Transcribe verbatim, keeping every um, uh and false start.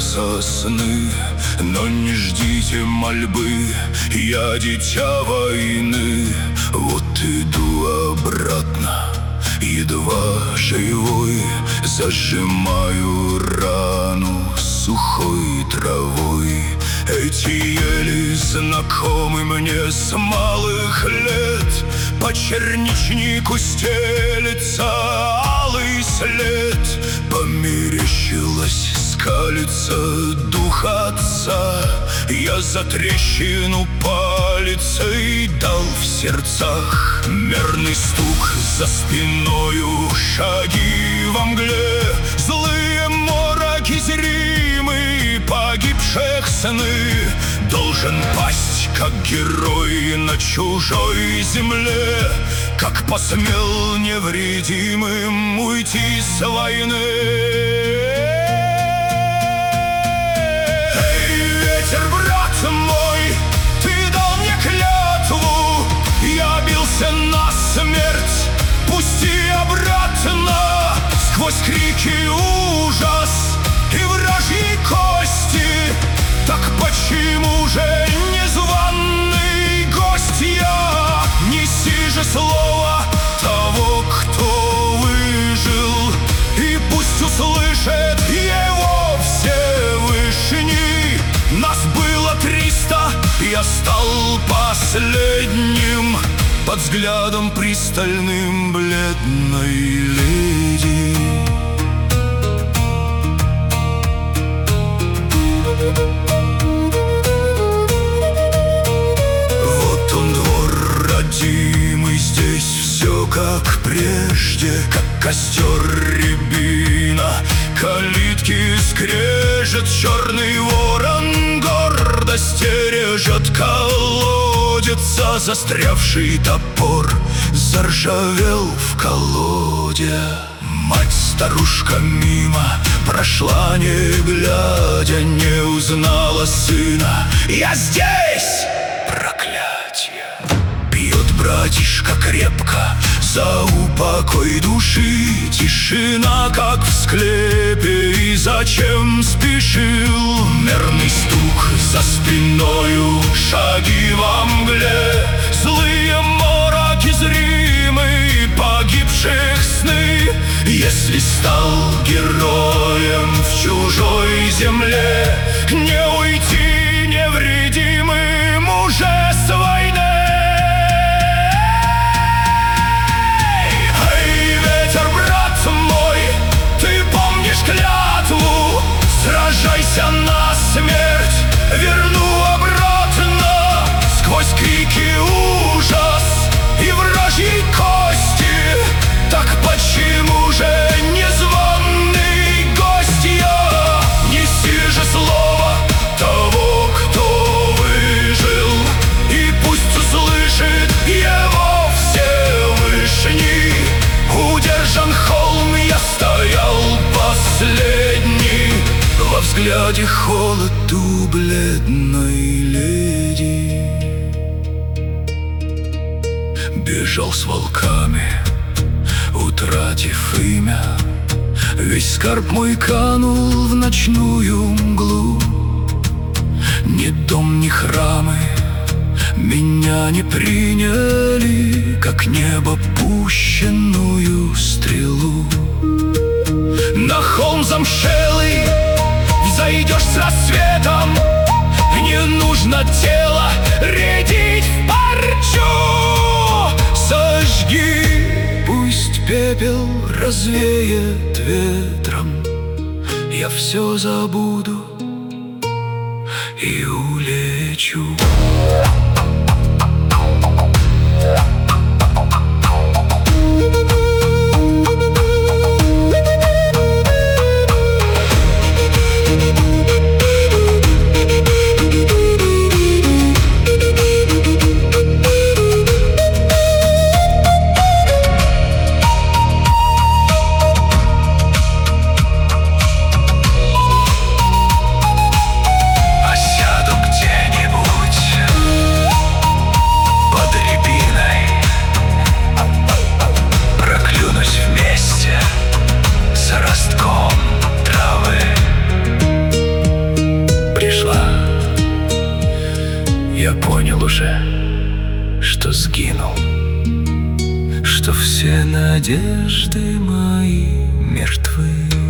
снятся сны, но не ждите мольбы, я дитя войны. Вот иду обратно, едва живой, зажимаю рану сухой травой. Эти ели знакомы мне с малых лет, по черничнику стелется алый след. Померещилось, скалится дух отца, я за трещину палицей дал в сердцах. Мерный стук за спиною, шаги во мгле, злые мороки зримы погибших сны. Должен пасть, как герой на чужой земле, как посмел невредимым уйти с войны. Эй, ветер, брат мой, ты дал мне клятву, я бился насмерть, пусти обратно. Сквозь крики ужас и вражьи кости, так почему же незваный гость я? Неси же слово того, кто выжил, и пусть услышит его Всевышний. Нас было триста, я стал последним, под взглядом пристальным бледной леди. Вот он, двор родимый, здесь все как прежде, как костер рябина, калитки скрежет, черный ворон гордо стережет, колодец, застрявший топор заржавел в колоде. Мать-старушка мимо прошла, не глядя, не узнала сына. Я здесь! Проклятье! Пьет братишка крепко за упокой души. Тишина, как в склепе, и зачем спешил? Мерный стук за спиною, шаги во мгле, злые мороки зримы погибших сны. Если стал героем в чужой земле, не уйти невредимым уже с войны. Эй, ветер, брат мой, ты помнишь клятву? Сражайся насмерть, верну обратно. Сквозь крики ужас и вражьи кости, так почему же незваный гость я? Неси же слово того, кто выжил, и пусть услышит его Всевышний. Удержан холм, я стоял последний, во взгляде холод у бледной леди. Бежал с волками, утратив имя, весь скарб мой канул в ночную мглу. Ни дом, ни храмы меня не приняли, как небо пущенную стрелу. На холм замшелый взойдешь с рассветом, не нужно тело рядить в парчу. Сожги, пусть пепел развеет ветром, я все забуду и улечу. Осяду где-нибудь Я понял уже, что сгинул, что все надежды мои мертвы.